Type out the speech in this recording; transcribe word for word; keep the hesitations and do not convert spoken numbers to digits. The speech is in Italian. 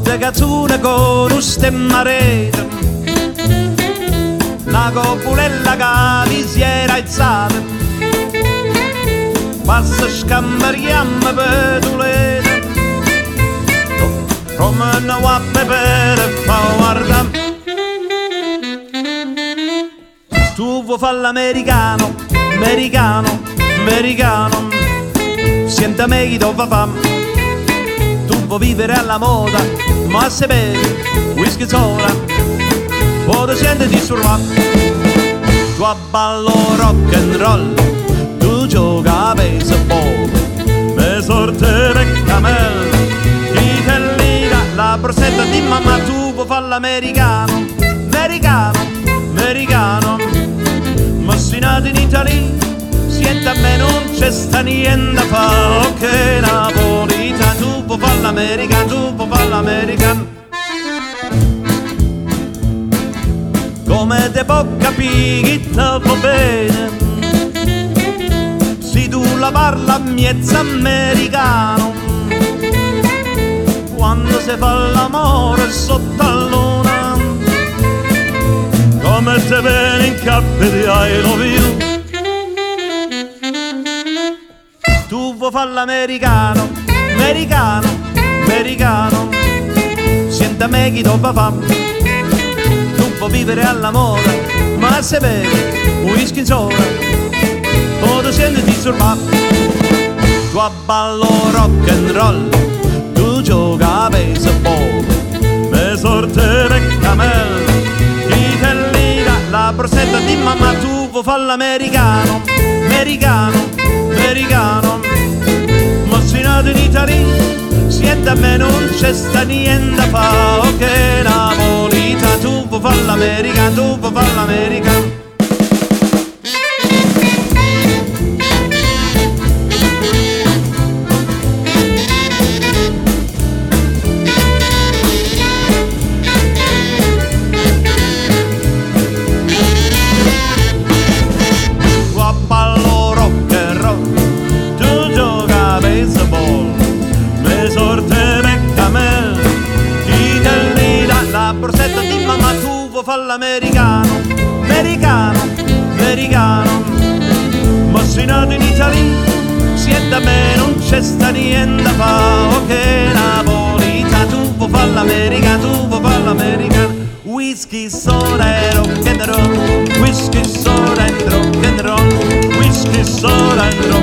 de cazzuna con un stemmarete, una copulella che mi si era alzata, passa scammariamo per tulete, come una guappa per fa guardare. Tu vuoi fare l'americano, americano, americano, senta me chi dove fa. Tu vuoi vivere alla moda, ma se bevi whisky sola, o ti senti disturbato. Tu abballo rock and roll, tu gioca a baseball, me sorte per camel, chi te liga la borsetta di mamma. Tu vuoi fare l'americano, americano, americano, ma si nato in Italia, siete a me non c'è sta niente a fare, che napolitano. Tu puoi fare l'americano, tu puoi fare l'americano. Come te può capire che te va bene, se tu la parla mezzo americano, quando si fa l'amore sotto la luna, come te viene in capo di I love you. Tu vuoi fare l'americano, americano, americano, senta me chi dove fa. Tu vuoi vivere alla moda, ma se bevi whisky in sola, o ti senti disturbato. Tu abballo rock and roll, tu gioca a baseball, me sorte per camel, chi te liga la borsetta di mamma. Tu vuoi fare l'americano, americano, americano, ma si nato in Italia, siete a me non c'è sta niente a fare, che napolitano. Tu vuoi fare l'americano, tu vuoi fare l'americano. Borsetta di mamma. Tu vuoi fare l'americano, americano, americano, ma sei nato in Italia, siete a me non c'è sta niente a fare, che napolitano. Tu vuoi fare l'americano, tu vuoi fare l'americano. Whisky, soda e rock and roll, whisky, soda e rock and roll, whisky, soda e rock